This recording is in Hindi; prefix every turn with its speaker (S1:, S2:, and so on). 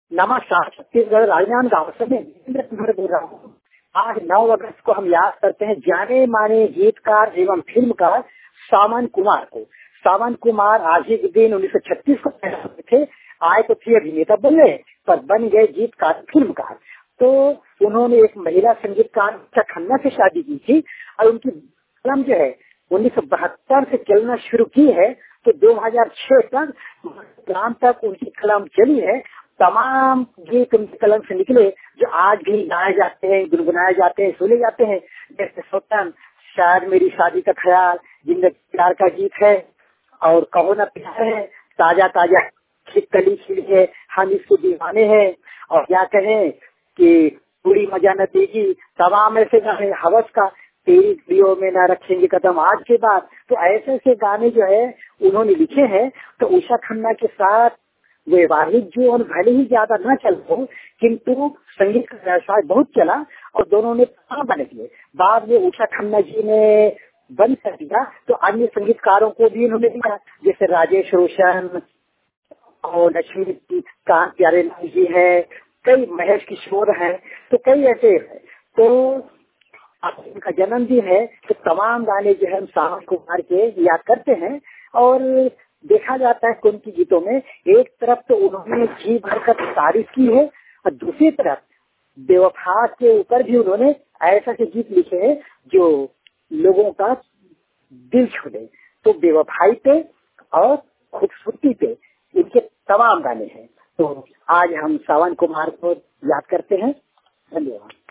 S1: नमस्कार, छत्तीसगढ़ राजनांदगांव से मैं वीरेंद्र कुमार बोल रहा हूँ। आज 9 अगस्त को हम याद करते हैं जाने माने गीतकार एवं फिल्मकार सावन कुमार को। सावन कुमार आज ही के दिन 1936 को पैदा हुए थे। आए तो थे अभिनेता बने, पर बन गए गीतकार फिल्मकार। तो उन्होंने एक महिला संगीतकार उषा खन्ना से शादी की थी और उनकी कलम जो है 1972 से चलना शुरू की है, तो 2006 तक ग्राम तक उनकी कलम चली है। तमाम गीत उनकी कलम से निकले जो आज भी गाए जाते हैं, गुनगुनाए जाते हैं, सुने जाते हैं। जैसे सोतन, शायद मेरी शादी का ख्याल, जिंदगी प्यार का गीत है, और कहो ना प्यार है, ताजा ताजा कली खिली है, हम इसके दीवाने हैं, और क्या कहें कि पूरी मजा न देगी। तमाम ऐसे गाने, हवस का, तेरी गलियों में न रखेंगे कदम आज के बाद। तो ऐसे ऐसे गाने जो है उन्होंने लिखे हैं। तो उषा खन्ना के साथ वैवाहिक जीवन भले ही ज्यादा न चल हो, किंतु संगीत का व्यवसाय बहुत चला और दोनों ने बने किए। बाद में उषा खन्ना जी ने बंद कर दिया तो अन्य संगीतकारों को भी उन्होंने दिया, जैसे राजेश रोशन और लक्ष्मी कांत प्यारे लाल जी है, कई महेश किशोर है, तो कई ऐसे है। तो अब उनका जन्मदिन है तो तमाम गाने जो है हम सावन कुमार के याद करते हैं। और देखा जाता है कि उनकी गीतों में एक तरफ तो उन्होंने जी भरकर तारीफ की है और दूसरी तरफ बेवफा के ऊपर भी उन्होंने ऐसा से गीत लिखे हैं जो लोगों का दिल छू ले। तो बेवफाई पे और खूबसूरती पे इनके तमाम गाने हैं। तो आज हम सावन कुमार को याद करते हैं। धन्यवाद।